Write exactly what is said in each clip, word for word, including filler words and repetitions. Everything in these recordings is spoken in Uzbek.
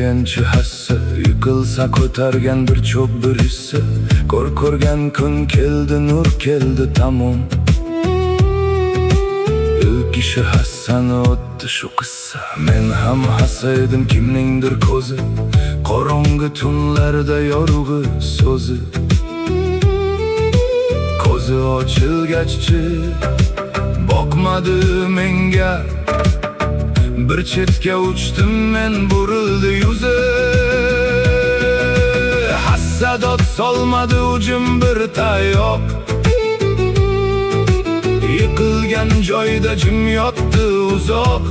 tayanchi hassa, yiqilsa ko'targan bir cho'p bir hissa. Ko'r ko'rgan kun keldi, nur keldi tamom. İlk ishi hassani o'tdi shu qissa. Men ham hassa edim kimningdir ko'zi, qorong'i tunlarda yorug'i so'zi. Ko'zi ochilgachchi boqmadi menga, bir chetga uchdim men, burildi yuzi. Hassadot solmadi ujim bir tayoq, yiqilgan joyda jim yotdi uzoq.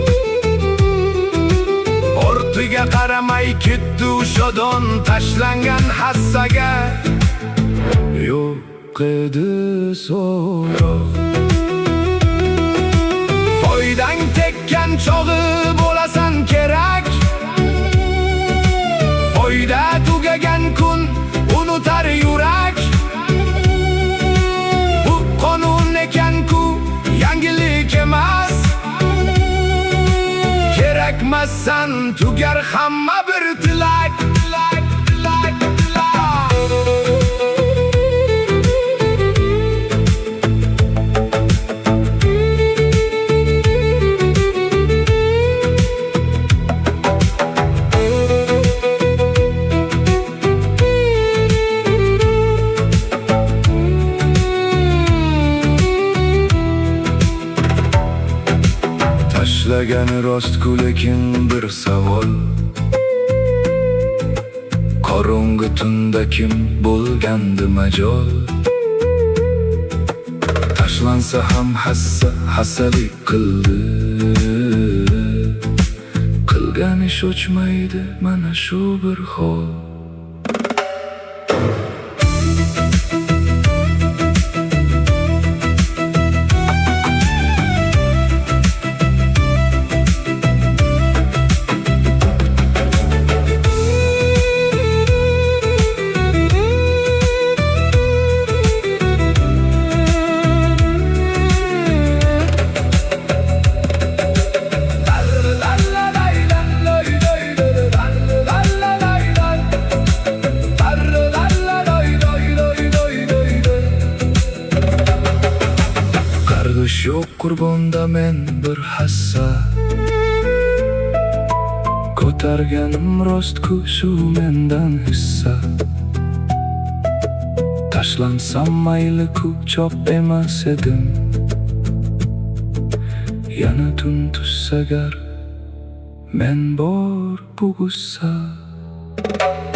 Ortiga qaramay ketdi o'shadan tashlangan hassaga. Yo'q edi so'roq. Foydang tekkan chog'i bo'lasan kerak, foyda tugagan kun unutar yurak. Bu qonun ekan-ku, yangilik emas. Kerakmassan tugar hamma bir tilak, tilak, tilak, tilak. Tashlagani rost-ku, lekin bir savol. Qorong'i tunda kim bo'lgandi majol? Tashlansa ham hassa, hassalik qildi. Qilgan ish o'chmaydi, mana shu bir hol. Yo'q qurbonda men bir hassa, ko'targanim rost-ku shu mendan hissa. Tashlansam mayli-ku, chop emas edim. Yana tun tussagar men bor bu gussa.